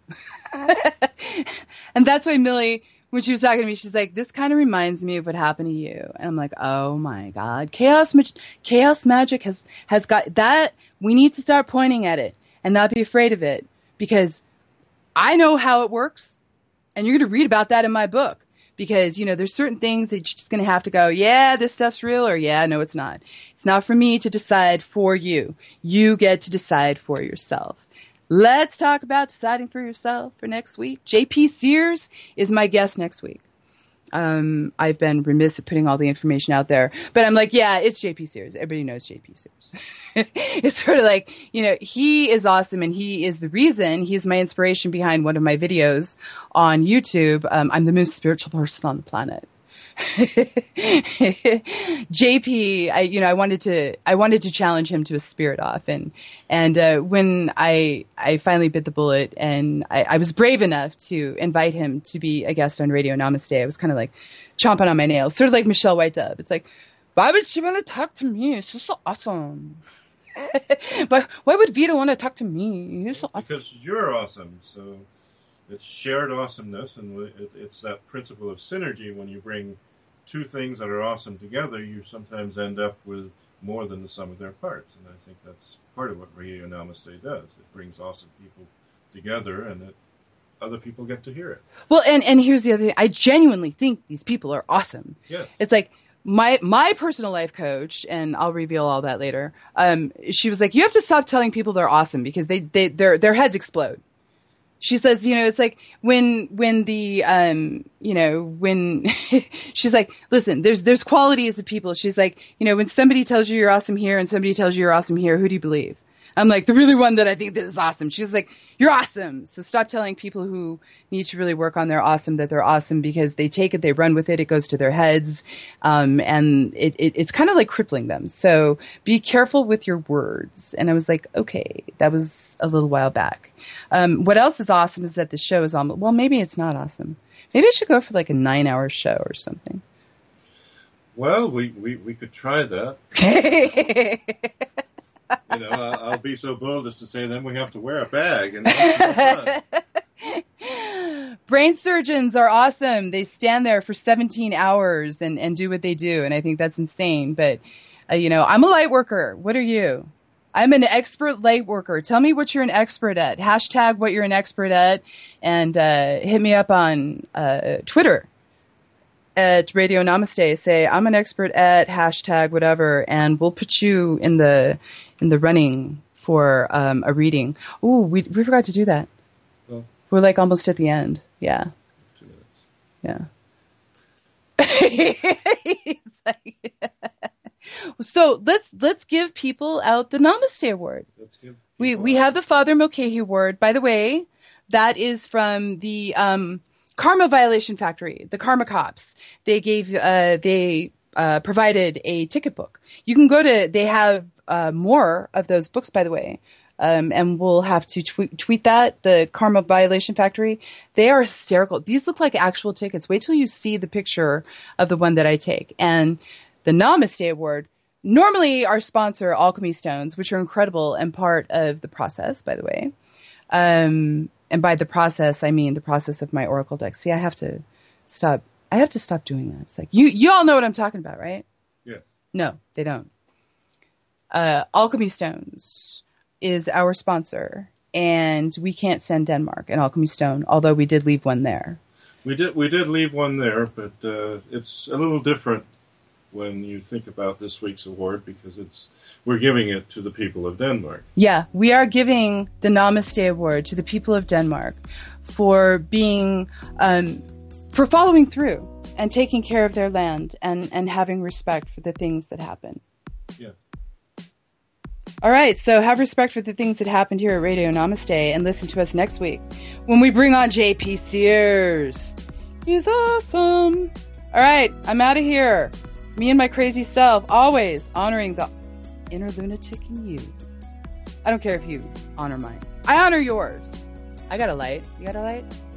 And that's why Millie, when she was talking to me, she's like, this kind of reminds me of what happened to you. And I'm like, oh my God. Chaos, chaos magic has, has got that. We need to start pointing at it and not be afraid of it because I know how it works. And you're going to read about that in my book because, you know, there's certain things that you're just going to have to go, yeah, this stuff's real or yeah, no, it's not. It's not for me to decide for you. You get to decide for yourself. Let's talk about deciding for yourself for next week. J P Sears is my guest next week. Um, I've been remiss at putting all the information out there, but I'm like, yeah, it's J P Sears. Everybody knows J P Sears. It's sort of like, you know, he is awesome and he is the reason, he's my inspiration behind one of my videos on YouTube. Um, I'm the most spiritual person on the planet. J P, I, you know, I wanted to, I wanted to challenge him to a spirit off. And, and, uh, when I, I finally bit the bullet and I, I was brave enough to invite him to be a guest on Radio Namaste, I was kind of like chomping on my nails, sort of like Michelle White Dove. It's like, why would she want to talk to me? She's so awesome. But why would Vito want to talk to me? You're so awesome. Because you're awesome. So it's shared awesomeness, and it, it's that principle of synergy. When you bring two things that are awesome together, you sometimes end up with more than the sum of their parts. And I think that's part of what Radio Namaste does. It brings awesome people together, and it, other people get to hear it. Well, and, and here's the other thing. I genuinely think these people are awesome. Yeah. It's like, My my personal life coach, and I'll reveal all that later, um, she was like, you have to stop telling people they're awesome because they, they their their heads explode. She says, you know, it's like when when the um you know when she's like, listen, there's there's qualities of people. She's like, you know, when somebody tells you you're awesome here and somebody tells you you're awesome here, who do you believe? I'm like, the really one that I think this is awesome. She's like, you're awesome. So stop telling people who need to really work on their awesome that they're awesome because they take it, they run with it, it goes to their heads, um, and it, it, it's kind of like crippling them. So be careful with your words. And I was like, okay, that was a little while back. Um, what else is awesome is that the show is almost, well, maybe it's not awesome. Maybe I should go for like a nine hour show or something. Well, we, we, we could try that. You know, I'll, I'll be so bold as to say then we have to wear a bag. And brain surgeons are awesome. They stand there for seventeen hours and, and do what they do, and I think that's insane. But, uh, you know, I'm a light worker. What are you? I'm an expert light worker. Tell me what you're an expert at. Hashtag what you're an expert at, and uh, hit me up on uh, Twitter at Radio Namaste. Say, I'm an expert at hashtag whatever, and we'll put you in the in the running for um, a reading. Ooh, we we forgot to do that. Oh. We're like almost at the end. Yeah. Two minutes. Yeah. He's like, so let's let's give people out the Namaste Award. Let's give we we have the Father Mulcahy Award. By the way, that is from the um, Karma Violation Factory, the Karma Cops. They gave uh, they uh, provided a ticket book. You can go to. They have uh, more of those books, by the way. Um, and we'll have to tweet, tweet that, the Karma Violation Factory. They are hysterical. These look like actual tickets. Wait till you see the picture of the one that I take. And the Namaste Award, normally our sponsor, Alchemy Stones, which are incredible and part of the process, by the way. Um, and by the process, I mean the process of my Oracle deck. See, I have to stop. I have to stop doing that. It's like, you, you all know what I'm talking about, right? Yes. No, they don't. Uh, Alchemy Stones is our sponsor, and we can't send Denmark an Alchemy Stone, although we did leave one there. We did we did leave one there, but uh, it's a little different when you think about this week's award, because it's we're giving it to the people of Denmark. Yeah, we are giving the Namaste Award to the people of Denmark for being um, for following through and taking care of their land and, and having respect for the things that happen. Yeah. All right, so have respect for the things that happened here at Radio Namaste, and listen to us next week when we bring on J P Sears. He's awesome. All right, I'm out of here. Me and my crazy self, always honoring the inner lunatic in you. I don't care if you honor mine. I honor yours. I got a light. You got a light?